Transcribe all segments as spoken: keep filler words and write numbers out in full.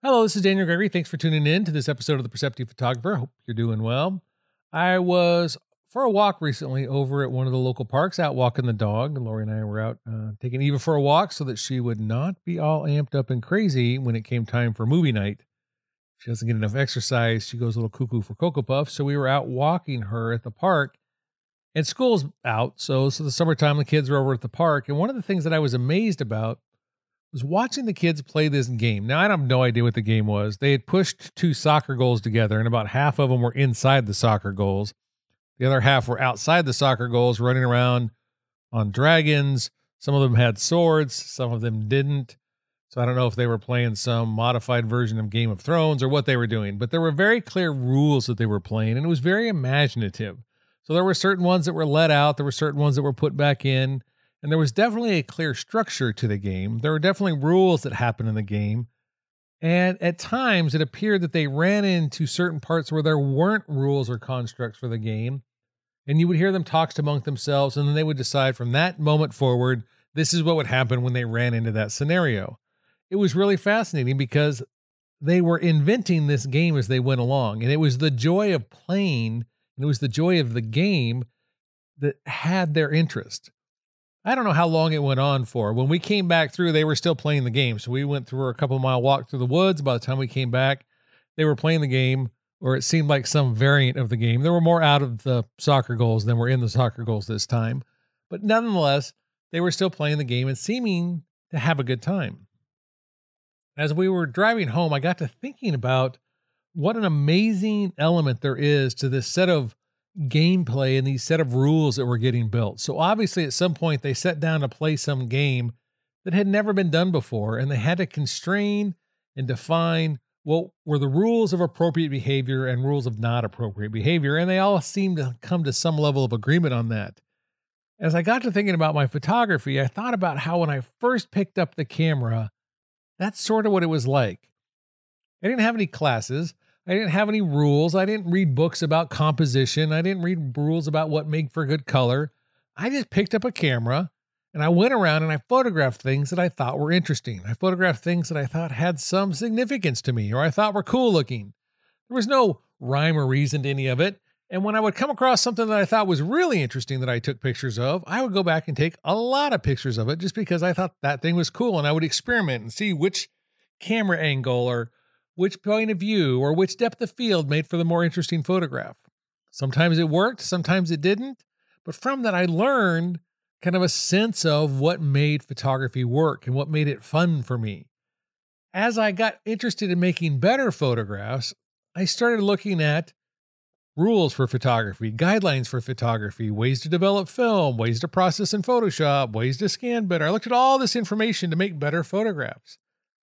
Hello, this is Daniel Gregory. Thanks for tuning in to this episode of The Perceptive Photographer. Hope you're doing well. I was for a walk recently over at one of the local parks, out walking the dog. Lori and I were out uh, taking Eva for a walk so that she would not be all amped up and crazy when it came time for movie night. She doesn't get enough exercise. She goes a little cuckoo for Cocoa Puffs. So we were out walking her at the park, and school's out. So, so the summertime, the kids were over at the park. And one of the things that I was amazed about was watching the kids play this game. Now, I have no idea what the game was. They had pushed two soccer goals together, and about half of them were inside the soccer goals. The other half were outside the soccer goals, running around on dragons. Some of them had swords. Some of them didn't. So I don't know if they were playing some modified version of Game of Thrones or what they were doing, but there were very clear rules that they were playing, and it was very imaginative. So there were certain ones that were let out. There were certain ones that were put back in. And there was definitely a clear structure to the game. There were definitely rules that happened in the game. And at times it appeared that they ran into certain parts where there weren't rules or constructs for the game. And you would hear them talk among themselves, and then they would decide from that moment forward, this is what would happen when they ran into that scenario. It was really fascinating because they were inventing this game as they went along. And it was the joy of playing, and it was the joy of the game that had their interest. I don't know how long it went on for. When we came back through, they were still playing the game. So we went through a couple mile walk through the woods. By the time we came back, they were playing the game, or it seemed like some variant of the game. There were more out of the soccer goals than were in the soccer goals this time. But nonetheless, they were still playing the game and seeming to have a good time. As we were driving home, I got to thinking about what an amazing element there is to this set of gameplay and these set of rules that were getting built. So obviously at some point they sat down to play some game that had never been done before, and they had to constrain and define what were the rules of appropriate behavior and rules of not appropriate behavior. And they all seemed to come to some level of agreement on that. As I got to thinking about my photography, I thought about how when I first picked up the camera, that's sort of what it was like. I didn't have any classes. I didn't have any rules. I didn't read books about composition. I didn't read rules about what made for good color. I just picked up a camera and I went around and I photographed things that I thought were interesting. I photographed things that I thought had some significance to me, or I thought were cool looking. There was no rhyme or reason to any of it. And when I would come across something that I thought was really interesting that I took pictures of, I would go back and take a lot of pictures of it just because I thought that thing was cool. And I would experiment and see which camera angle or which point of view or which depth of field made for the more interesting photograph. Sometimes it worked, sometimes it didn't. But from that, I learned kind of a sense of what made photography work and what made it fun for me. As I got interested in making better photographs, I started looking at rules for photography, guidelines for photography, ways to develop film, ways to process in Photoshop, ways to scan better. I looked at all this information to make better photographs.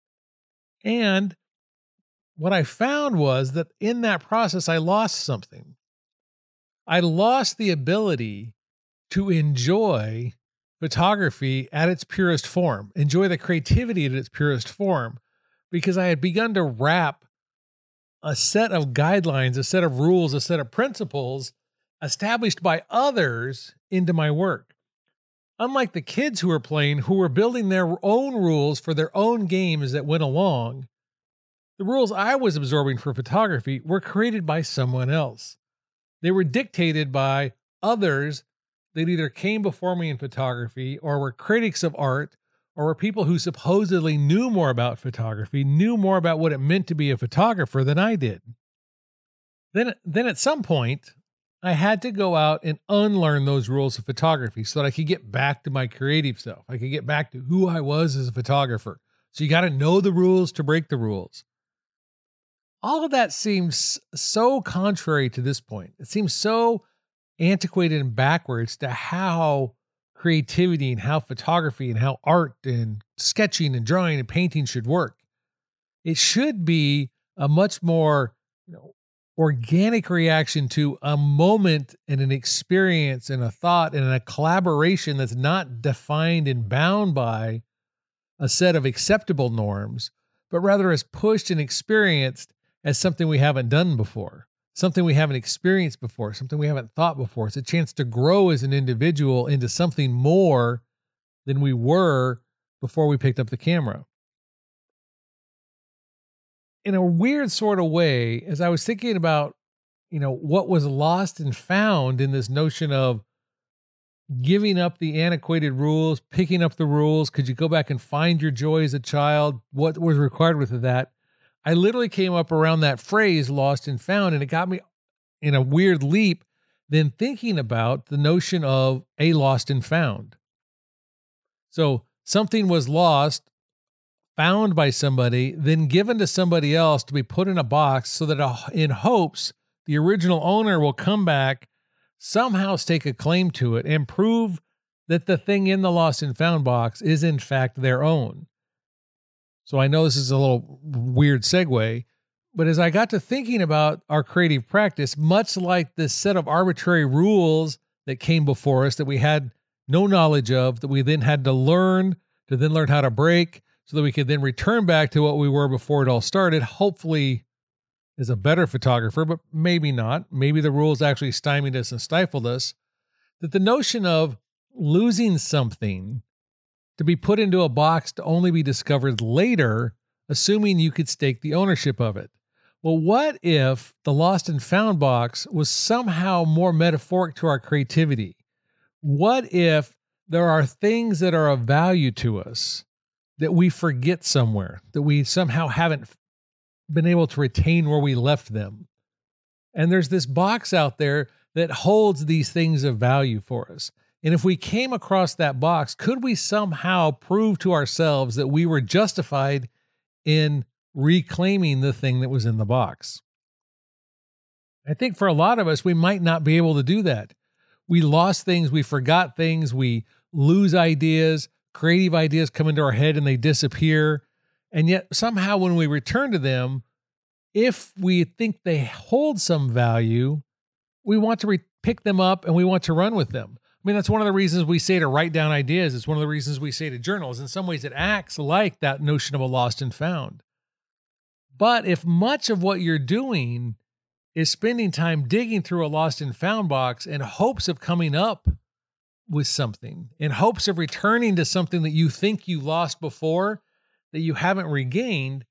And what I found was that in that process, I lost something. I lost the ability to enjoy photography at its purest form, enjoy the creativity at its purest form, because I had begun to wrap a set of guidelines, a set of rules, a set of principles established by others into my work. Unlike the kids who were playing, who were building their own rules for their own games that went along, the rules I was absorbing for photography were created by someone else. They were dictated by others that either came before me in photography or were critics of art or were people who supposedly knew more about photography, knew more about what it meant to be a photographer than I did. Then, then at some point, I had to go out and unlearn those rules of photography so that I could get back to my creative self. I could get back to who I was as a photographer. So you got to know the rules to break the rules. All of that seems so contrary to this point. It seems so antiquated and backwards to how creativity and how photography and how art and sketching and drawing and painting should work. It should be a much more, you know, organic reaction to a moment and an experience and a thought and a collaboration that's not defined and bound by a set of acceptable norms, but rather is pushed and experienced as something we haven't done before, something we haven't experienced before, something we haven't thought before. It's a chance to grow as an individual into something more than we were before we picked up the camera. in a weird sort of way, as I was thinking about, you know, what was lost and found in this notion of giving up the antiquated rules, picking up the rules. Could you go back and find your joy as a child? What was required with that? I literally came up around that phrase, lost and found, and it got me in a weird leap, then thinking about the notion of a lost and found. So something was lost, found by somebody, then given to somebody else to be put in a box so that in hopes the original owner will come back, somehow stake a claim to it, and prove that the thing in the lost and found box is in fact their own. So I know this is a little weird segue, but as I got to thinking about our creative practice, much like this set of arbitrary rules that came before us that we had no knowledge of, that we then had to learn, to then learn how to break, so that we could then return back to what we were before it all started, hopefully as a better photographer, but maybe not. Maybe the rules actually stymied us and stifled us. That the notion of losing something to be put into a box to only be discovered later, assuming you could stake the ownership of it. Well, what if the lost and found box was somehow more metaphoric to our creativity? What if there are things that are of value to us that we forget somewhere, that we somehow haven't been able to retain where we left them? And there's this box out there that holds these things of value for us. And if we came across that box, could we somehow prove to ourselves that we were justified in reclaiming the thing that was in the box? I think for a lot of us, we might not be able to do that. We lost things, we forgot things, we lose ideas, creative ideas come into our head and they disappear. And yet somehow when we return to them, if we think they hold some value, we want to re- pick them up and we want to run with them. I mean, that's one of the reasons we say to write down ideas. It's one of the reasons we say to journals. In some ways, it acts like that notion of a lost and found. But if much of what you're doing is spending time digging through a lost and found box in hopes of coming up with something, in hopes of returning to something that you think you lost before, that you haven't regained,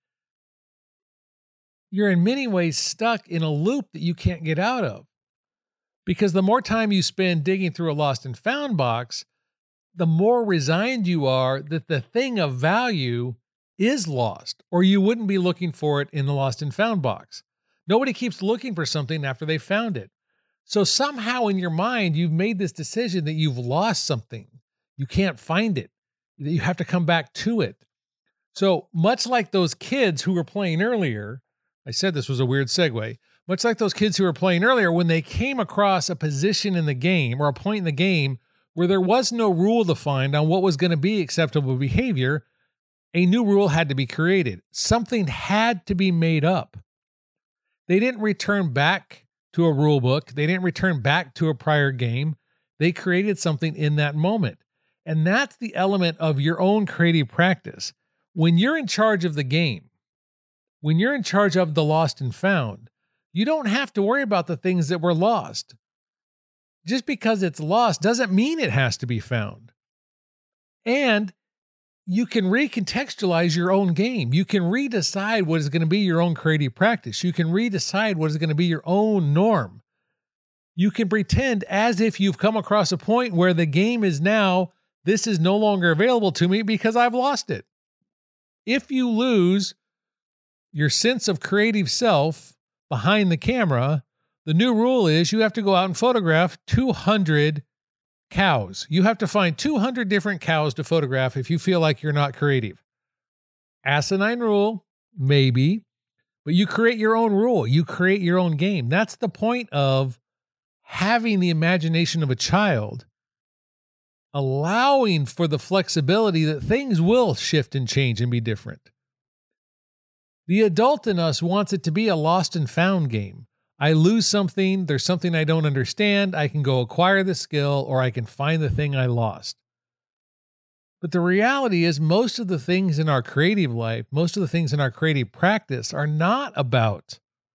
you're in many ways stuck in a loop that you can't get out of. Because the more time you spend digging through a lost and found box, the more resigned you are that the thing of value is lost, or you wouldn't be looking for it in the lost and found box. Nobody keeps looking for something after they found it. So somehow in your mind, you've made this decision that you've lost something. You can't find it, that you have to come back to it. So much like those kids who were playing earlier, I said this was a weird segue, much like those kids who were playing earlier, when they came across a position in the game or a point in the game where there was no rule defined on what was going to be acceptable behavior, a new rule had to be created. Something had to be made up. They didn't return back to a rule book. They didn't return back to a prior game. They created something in that moment. And that's the element of your own creative practice. When you're in charge of the game, when you're in charge of the lost and found, you don't have to worry about the things that were lost. Just because it's lost doesn't mean it has to be found. And you can recontextualize your own game. You can redecide what is going to be your own creative practice. You can redecide what is going to be your own norm. You can pretend as if you've come across a point where the game is now, this is no longer available to me because I've lost it. If you lose your sense of creative self behind the camera, the new rule is you have to go out and photograph two hundred cows. You have to find two hundred different cows to photograph if you feel like you're not creative. Asinine rule, maybe, but you create your own rule. You create your own game. That's the point of having the imagination of a child, allowing for the flexibility that things will shift and change and be different. The adult in us wants it to be a lost and found game. I lose something, there's something I don't understand, I can go acquire the skill, or I can find the thing I lost. But the reality is most of the things in our creative life, most of the things in our creative practice are not about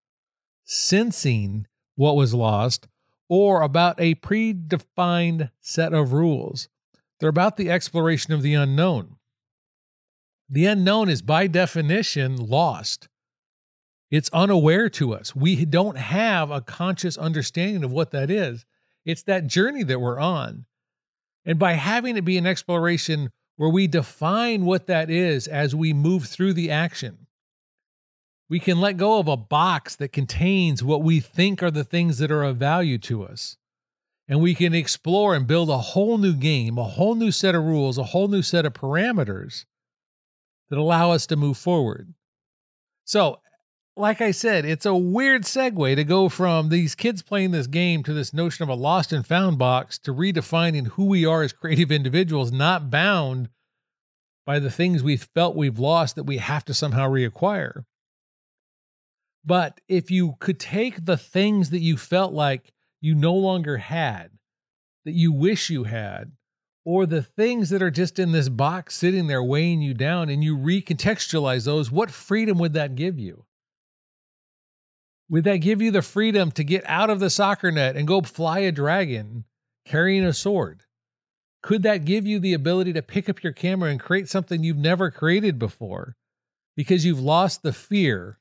sensing what was lost or about a predefined set of rules. They're about the exploration of the unknown. The unknown is by definition lost. It's unaware to us. We don't have a conscious understanding of what that is. It's that journey that we're on. And by having it be an exploration where we define what that is as we move through the action, we can let go of a box that contains what we think are the things that are of value to us. And we can explore and build a whole new game, a whole new set of rules, a whole new set of parameters that allow us to move forward. So, like I said, it's a weird segue to go from these kids playing this game to this notion of a lost and found box to redefining who we are as creative individuals, not bound by the things we felt we've lost that we have to somehow reacquire. But if you could take the things that you felt like you no longer had, that you wish you had, or the things that are just in this box sitting there weighing you down, and you recontextualize those, what freedom would that give you? Would that give you the freedom to get out of the soccer net and go fly a dragon carrying a sword? Could that give you the ability to pick up your camera and create something you've never created before because you've lost the fear?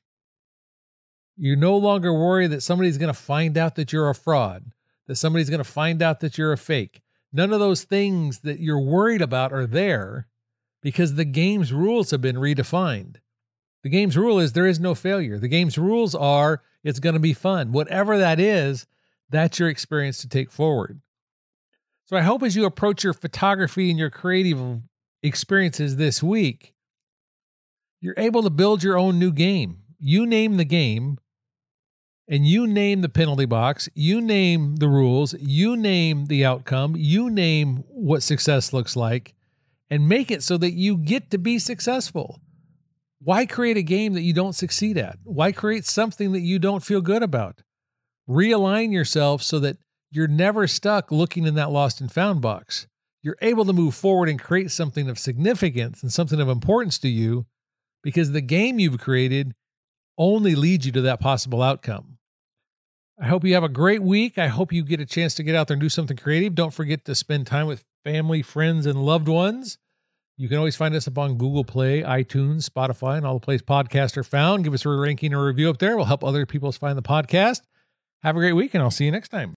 You no longer worry that somebody's going to find out that you're a fraud, that somebody's going to find out that you're a fake. None of those things that you're worried about are there because the game's rules have been redefined. The game's rule is there is no failure. The game's rules are it's going to be fun. Whatever that is, that's your experience to take forward. So I hope as you approach your photography and your creative experiences this week, you're able to build your own new game. You name the game, and you name the penalty box, you name the rules, you name the outcome, you name what success looks like, and make it so that you get to be successful. Why create a game that you don't succeed at? Why create something that you don't feel good about? Realign yourself so that you're never stuck looking in that lost and found box. You're able to move forward and create something of significance and something of importance to you because the game you've created only leads you to that possible outcome. I hope you have a great week. I hope you get a chance to get out there and do something creative. Don't forget to spend time with family, friends, and loved ones. You can always find us up on Google Play, iTunes, Spotify, and all the places podcasts are found. Give us a ranking or review up there. We'll help other people find the podcast. Have a great week, and I'll see you next time.